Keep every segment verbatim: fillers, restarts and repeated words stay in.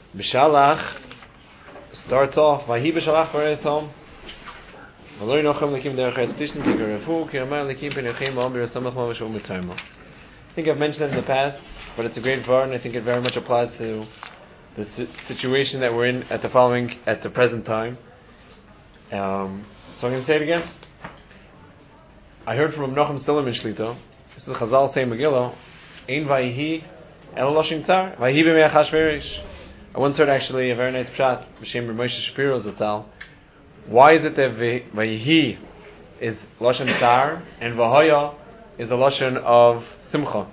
B'Shalach starts off, Vahi B'Shalach Vareis Hom. V'loi Nochem Lekim Derech Eretz Plishtim Ki Garefu Ki Ramar Lekim Penechem Ba'om B'Rasamach Ma V'Shom B'Tzayma. I think I've mentioned it in the past, but it's a great var, and I think it very much applies to the situation that we're in at the following, at the present time. Um, so I'm going to say it again. I heard from Nochem Stillam in Shlito. This is Chazal saying Megillah. Ein Vayihi El Loshin Tzar Vayihi B'Mei Achashverosh. I once heard actually a very nice pshat b'shem Moshe Shapiro Zatzal. Why is it that Vayihi is Loshin Tzar and Vahaya is a Loshin of Simcha?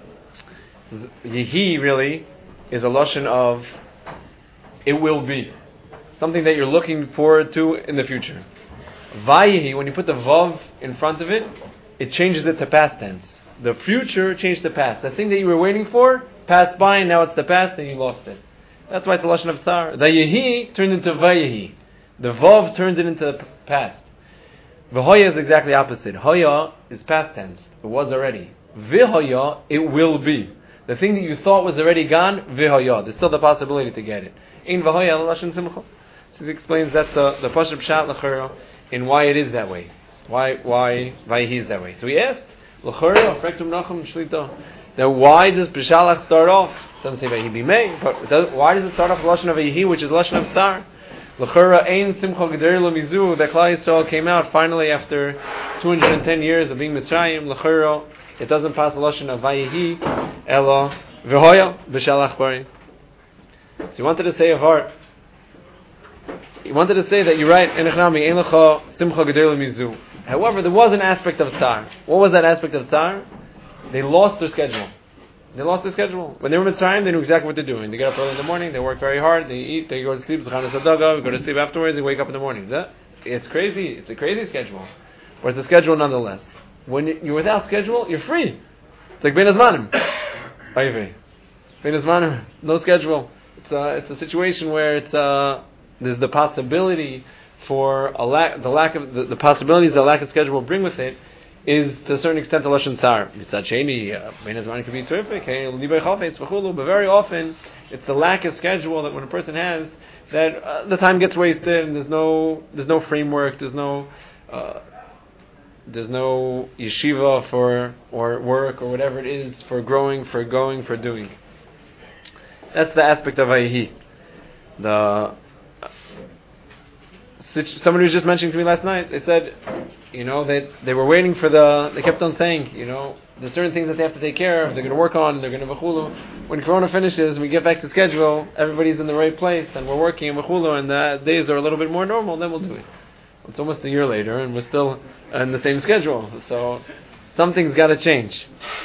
Yehi really is a Loshin of it will be. Something that you're looking forward to in the future. Vayihi, when you put the Vav in front of it, it changes it to past tense. The future changed to past. The thing that you were waiting for passed by and now it's the past and you lost it. That's why it's a Lashon of Tsar. The Yehi turned into Vayihi. The Vav turns it into the past. V'hoya is exactly opposite. Hoya is past tense. It was already. V'hoya, it will be. The thing that you thought was already gone, v'hoya. There's still the possibility to get it. In V'hoya, Lashon Simcha. This explains that the the Pashup Pshat L'chera in why it is that way. Why why Vayihi is that way. So he asked, L'chera, Frektum Nachum Shlita. Now why does B'Shalach start off? It doesn't say Vayihi B'Mei, but it does, why does it start off with Lashon of Vayihi, which is Lashon of Tsar? L'chera Ein Simcha G'der Lo Mizu, that Klal Yisrael came out finally after two hundred ten years of being Mitzrayim. L'chera, it doesn't pass the Lashon of Vayihi, Ela V'Hoya B'Shalach Bari. So he wanted to say a var. He wanted to say that you're right, Enechnami Ein Lecha Simcha G'der Lo Mizu. However, there was an aspect of Tsar. What was that aspect of Tsar? They lost their schedule. They lost their schedule. When they were Mitzrayim, they knew exactly what they're doing. They get up early in the morning, they work very hard, they eat, they go to sleep, Zechana Sadaga, go to sleep afterwards, they wake up in the morning. That, it's crazy. It's a crazy schedule. But it's a schedule nonetheless. When you're without schedule, you're free. It's like Ben Azmanim. Ben Azmanim, no schedule. It's a, it's a situation where it's a, there's the possibility for a lack, the lack of the, the possibilities that a lack of schedule will bring with it is to a certain extent a Lashon Tsar. Mitzad Sheni, Ben Azman could be terrific. Hey, Libay Chafetz V'chulu, but very often it's the lack of schedule that when a person has that uh, the time gets wasted and there's no there's no framework, there's no uh, there's no yeshiva for or work or whatever it is for growing, for going, for doing. That's the aspect of Vayihi. The Somebody was just mentioning to me last night, they said, you know, that they, they were waiting for the, they kept on saying, you know, there's certain things that they have to take care of, they're going to work on, they're going to v'chulu. When Corona finishes and we get back to schedule, everybody's in the right place and we're working in v'chulu and the days are a little bit more normal, then we'll do it. It's almost a year later and we're still on the same schedule. So something's got to change.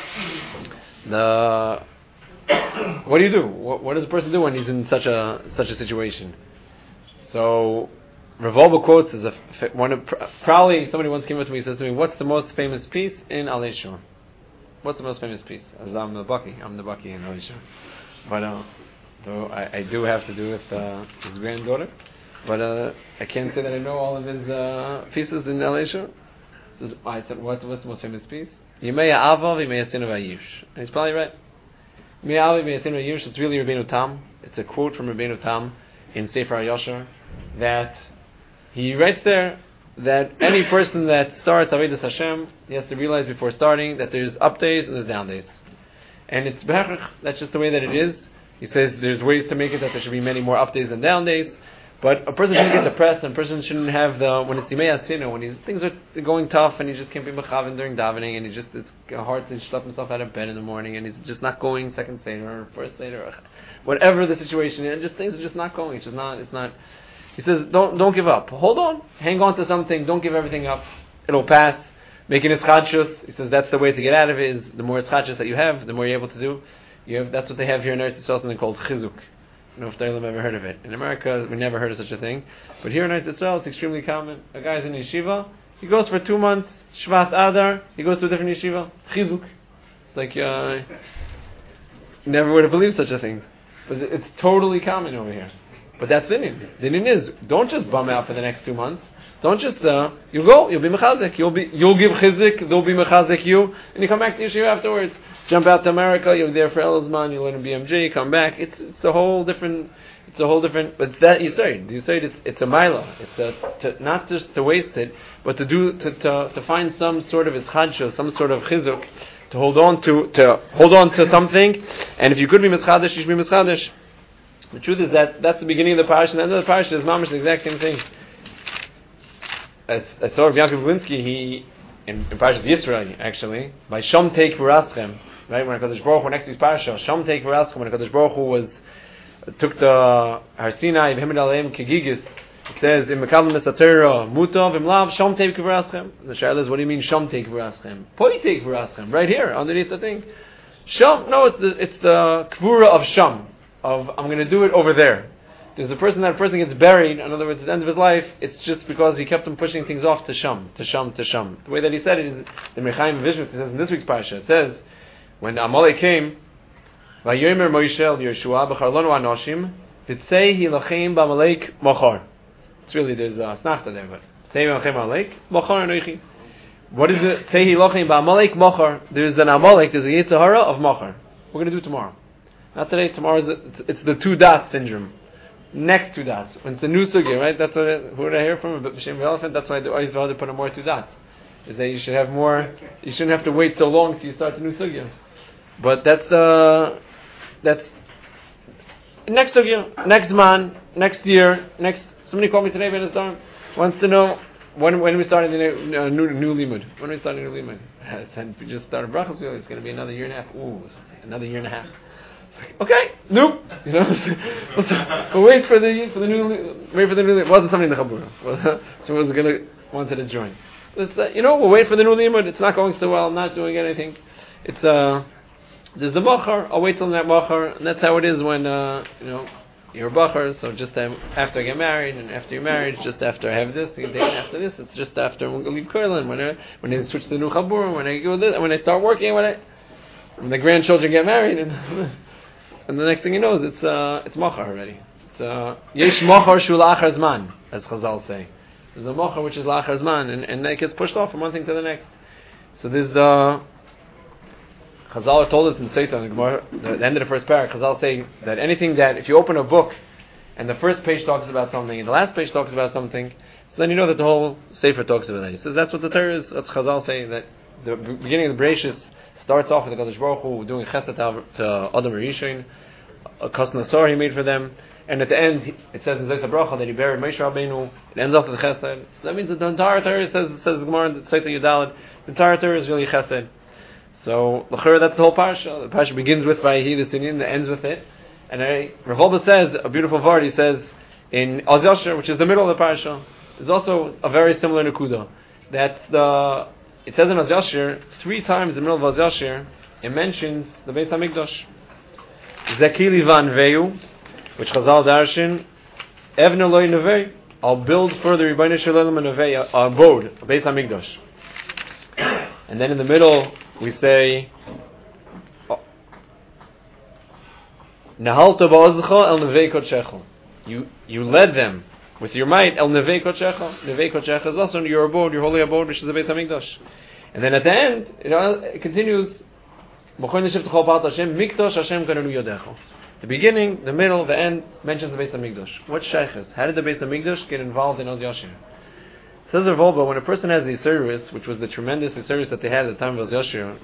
The What do you do? What, what does a person do when he's in such a such a situation? So Rav Wolbe quotes as a one of, probably somebody once came up to me and says to me, "What's the most famous piece in Alei Shur? What's the most famous piece?" As I'm the Baki, I'm the Baki in Alei Shur. But uh, though I, I do have to do with uh, his granddaughter, but uh, I can't say that I know all of his uh, pieces in Alei Shur. So I said, "What, what's the most famous piece?" Yimei Ava v'Yimei Yasin v'Ayish. And he's probably right. Yimei Ava v'Yimei Yasin v'Ayish. It's really Rabbeinu Tam. It's a quote from Rabbeinu Tam in Sefer HaYashar that. He writes there that any person that starts Avodas Hashem, he has to realize before starting that there's up days and there's down days. And it's Bechach, that's just the way that it is. He says there's ways to make it that there should be many more up days than down days. But a person shouldn't get depressed and a person shouldn't have the, when it's Yimei Asinu, when he's, things are going tough and he just can't be Mechavan during davening and he just, it's hard to schlep himself out of bed in the morning and he's just not going second Seder or first Seder or whatever the situation is, just things are just not going. It's just not, it's not, He says, don't don't give up. Hold on. Hang on to something. Don't give everything up. It'll pass. Make an ischadshus. He says that's the way to get out of it, is the more ischadshus that you have, the more you're able to do. You have, that's what they have here in Eretz Yisrael, something called chizuk. I don't know if Da'ilim ever heard of it. In America, we never heard of such a thing. But here in Eretz Yisrael, it's extremely common. A guy's in yeshiva. He goes for two months. Shvat Adar. He goes to a different yeshiva. Chizuk. It's like, uh, never would have believed such a thing. But it's totally common over here. But that's the din. The din is, don't just bum out for the next two months. Don't just, uh, you go, you'll be mechazek. You'll be, you'll give chizik, they'll be mechazek you, and you come back to yeshiva afterwards. jump out to America, you're there for Elazman, you learn in B M J, come back. It's it's a whole different. It's a whole different. But that you say, you say it's it's a mila. It's a, to, not just to waste it, but to do to to, to find some sort of ischadshah, some sort of chizuk, to hold on to to hold on to something. And if you could be mischadish, you should be mischadish. The truth is that that's the beginning of the parasha. And the end of the parasha is mamish the exact same thing. As I saw Yaakov Linsky, he in, in Parashas Yisrael actually by Shom Teik V'Raschem, right, when Hakadosh Baruch Hu next to his parasha, Shom Teik V'Raschem, when Hakadosh Baruch Hu was took the Har Sinai V'Himid Aleim Kegigis, it says in Mekabel Mesatera Mutav V'Mlav Shom Teik V'Raschem. The Shaila is, what do you mean Shom Teik V'Raschem? Poi Teik V'Raschem, right here underneath the thing. Shom, no, it's the it's the Kvura of Shom, of I'm going to do it over there. There's a person that a person gets buried, in other words, at the end of his life, it's just because he kept on pushing things off to Sham, to Sham, to Sham. The way that he said it is, the Mechaim Vishnu, it says in this week's parasha, it says, when Amalek came, Vayomer Moshe el Yeshua b'charlonu anoshim, v'tzei hilachem b'Amalek mochar. It's really, there's a snachta there, but tzei hilachem b'Amalek, mochar anoichi. What is it? Tzei hilachem b'Amalek mochar. There's an Amalek, there's a Yetzer Hara of mochar. We're going to do it tomorrow. Not today, tomorrow is the, it's the two dots syndrome. Next two dots. When it's the new sugya, right? That's what it, who did I hear from? B'Shem Elephant. That's why the always rather put on more two dots. Is that you should have more. You shouldn't have to wait so long till you start the new sugya. But that's the. That's next sugya, next man, next year, next. Somebody called me today, Ben wants to know when when we starting the new uh, new, new limud. When are we starting the new limud? I said we just started brachos. It's going to be another year and a half. Ooh, another year and a half. Okay, nope. You know, we'll wait for the for the new wait for the new. It wasn't somebody in the chabura. Someone was gonna wanted to join. It's, uh, you know, we'll wait for the new limud. It's not going so well. I'm not doing anything. It's uh, there's the machar. I'll wait till that machar, and that's how it is when uh, you know, you're a bachar. So just um, after I get married, and after you're married, just after I have this, and then after this, it's just after I'm gonna leave Kurlan. When I when I switch to the new chabura, when I go this, when I start working, when I when the grandchildren get married, and. And the next thing you know is it's uh, it's machar already. It's uh, yesh machar shul achar zman, as Chazal say. There's a machar which is lachar zman, and and that gets pushed off from one thing to the next. So there's the Chazal told us in Seitan, the Gemara, the end of the first parak. Chazal saying that anything that if you open a book and the first page talks about something and the last page talks about something, so then you know that the whole sefer talks about that. He says that's what the Torah is. That's Chazal saying that the beginning of the Bereshis starts off with the Kadosh Baruch Hu doing chesed to Adam Rishon, a Kosna Sor he made for them, and at the end it says in Zayis HaBracha that he buried Moshe Rabbeinu. It ends off with chesed. So that means that the entire Torah says says the Gemara in Sefer Yudalad, the entire Torah is really chesed. So l'chera, that's the whole parsha. The parsha begins with Vayehi the Sinin, and ends with it. And Rav Wolbe says a beautiful word. He says in Oz Yasher, which is the middle of the parsha, there's also a very similar nekuda. That's the It says in Oz Yasher, three times in the middle of Oz Yasher, it mentions the Beis HaMikdash. Zekili van Veyu, which Chazal Darshan, Evne Loi Nevei, I'll build further Rebbeinu Shalom and Nevei, a abode, a Beis HaMikdash. And then in the middle, we say, Nahalta ba'ozcha el Nevei Kodshecha. You you led them with your might, El Nevei Kodshecha. Nevei Kodshecha is also your abode, your holy abode, which is the Beis HaMikdash. And then at the end, you know, it continues, Mikdash Hashem Kananu Yodecho. The beginning, the middle, the end mentions the Beis HaMikdash. What shaykhs? How did the Beis HaMikdash get involved in Oz Yashir? Says Rav Wolbe, when a person has the service, which was the tremendous service that they had at the time of Oz Yashir,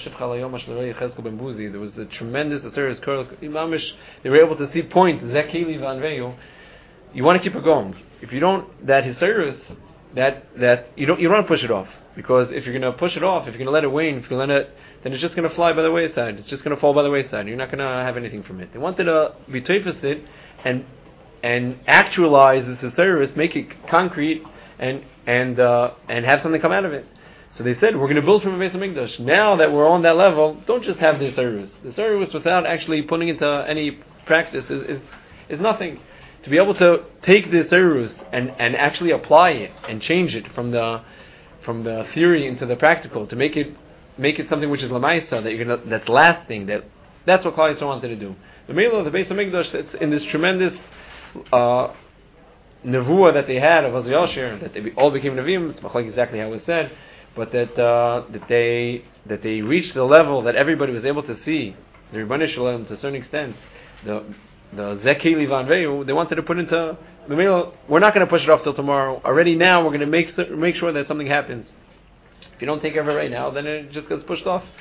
there was a tremendous service. They were able to see point, Zekili Van Veyu. You want to keep it going. If you don't, that his service, that that you don't you don't want to push it off, because if you're going to push it off, if you're going to let it wane, if you let it, then it's just going to fly by the wayside. It's just going to fall by the wayside. You're not going to have anything from it. They wanted to be teifus it and and actualize this service, make it concrete, and and uh, and have something come out of it. So they said, we're going to build from a Beis HaMikdash. Now that we're on that level, don't just have the service. The service without actually putting into any practice is is, is nothing. To be able to take this service and, and actually apply it and change it from the from the theory into the practical, to make it make it something which is lamaisa, that you're gonna, that's lasting. That that's what Klal Yisrael wanted to do. The middle of the Beis HaMikdash, it's in this tremendous uh, nevuah that they had of Oz Yashir, that they be, all became neviim. It's like exactly how it was said. but that uh, that they that they reached the level that everybody was able to see the Rebbeinu Shalom to a certain extent. The the Zekeli Van Veu, they wanted to put into the middle. We're not going to push it off till tomorrow. Already now, we're going to make make sure that something happens. If you don't take care of it right now, then it just gets pushed off.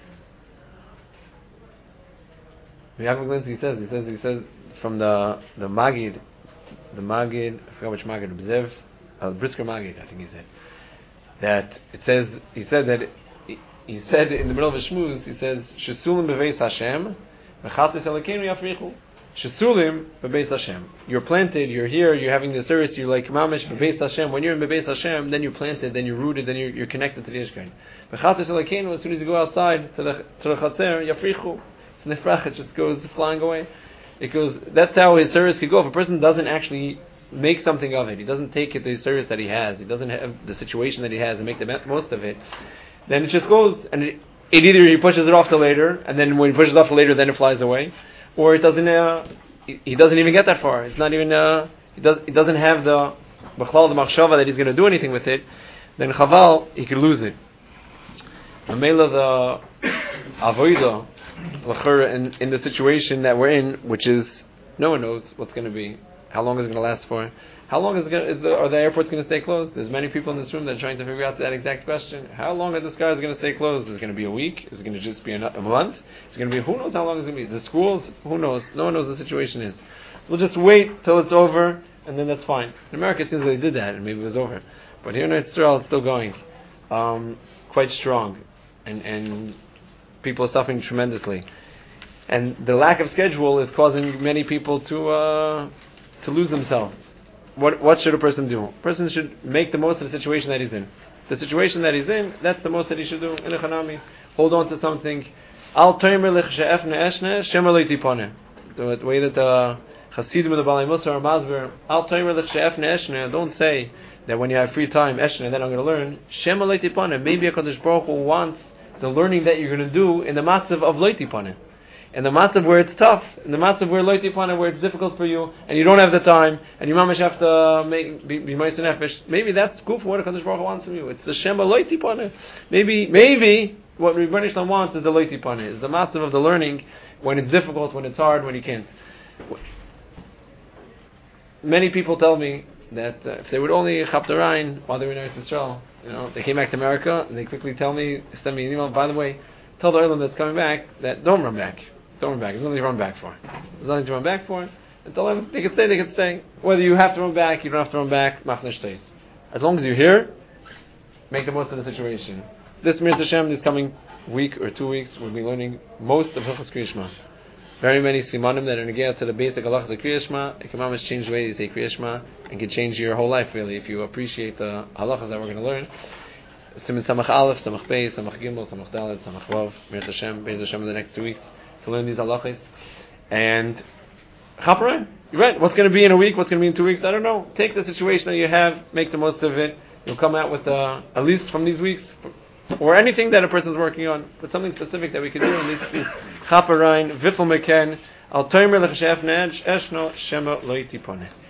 Yaakov Glinsky says, he says, he says from the the Magid, the Magid, I forgot which Magid, Bzev, uh, Brisker Magid, I think he said, that it says, he said that, he, he said in the middle of a shmooze, he says, Shesulim beveis Hashem, v'chatis elokeinu yafrichu. Shesulim bebeis Hashem. You're planted, you're here, you're having the service, you're like mamish bebeis Hashem. When you're in bebeis Hashem, then you're planted, then you're rooted, then you're, you're connected to the Yishkain. V'chatis elokeinu, as soon as you go outside to the, to the chatzer, yafrichu. Nifrach, it just goes flying away. It goes. That's how his service could go. If a person doesn't actually make something of it, he doesn't take it the service that he has, he doesn't have the situation that he has and make the most of it, then it just goes, and it, it either he pushes it off to later, and then when he pushes it off to later, then it flies away, or it doesn't. Uh, he, he doesn't even get that far. It's not even. Uh, he does. He doesn't have the b'chlal the machshava that he's going to do anything with it. Then chaval, he could lose it. Amela the avodah. In, in the situation that we're in, which is no one knows what's going to be, how long is it going to last for, how long is, it gonna, is the, are the airports going to stay closed? There's many people in this room that are trying to figure out that exact question. How long are the skies going to stay closed? Is it going to be a week? Is it going to just be a, a month? Is it going to be, who knows how long it's going to be? The schools, who knows? No one knows the situation is. We'll just wait till it's over, and then that's fine. In America, it seems like they did that, and maybe it was over. But here in Israel, it's still going um, quite strong, and and people are suffering tremendously, and the lack of schedule is causing many people to uh, to lose themselves. What what should a person do? A person should make the most of the situation that he's in. The situation that he's in, that's the most that he should do. In a chanami, hold on to something. Al toimer lich she'efne eshne shemer lo yitipone. The way that the Hasidim of the Balei Musar are masber. Al toimer lich she'efne eshne. Don't say that when you have free time, eshne, then I'm going to learn. Shemer lo yitipone. Maybe HaKadosh Baruch Hu wants the learning that you're going to do in the matzav of lo yitipone. In the matzav where it's tough, in the matzav where lo yitipone, where it's difficult for you, and you don't have the time, and you mamash have to make be ma'aser nefesh. Maybe that's good for what HaKadosh Baruch Hu wants from you. It's the shema lo yitipone. Maybe, maybe what Rebbeinu Shalom wants is the lo yitipone, is the matzav of the learning when it's difficult, when it's hard, when you can't. Many people tell me that uh, if they would only chap the Rhine while they were in Eretz Yisrael, you know, they came back to America and they quickly tell me, send me an email. By the way, tell the Olam that's coming back that don't run back, don't run back. There's nothing to run back for. There's nothing to run back for. And tell them they can stay, they can stay. Whether you have to run back, you don't have to run back. Machne stays. As long as you're here, make the most of the situation. This Mir Hashem, this coming week or two weeks, we'll be learning most of Hilchos Kriyas Shema. Very many simanim that are negayah to the basic halachas of Kriyas Shema. It can almost change the way you say Kriyas Shema and can change your whole life really if you appreciate the halachas that we're going to learn. Siman Samach Aleph, Samach Beis, Samach Gimel, Samach Dalet, Samach Vav, Mir Hashem, Beis Hashem in the next two weeks to learn these halachas. And Chaperein, you're right. What's going to be in a week? What's going to be in two weeks? I don't know. Take the situation that you have, make the most of it. You'll come out with uh, at least from these weeks. Or anything that a person's working on, but something specific that we can do in this piece. Chaperein, Vifel Meken, Al Tomer L'Chashef Ned, Eshno, Shema Lo Yitipone.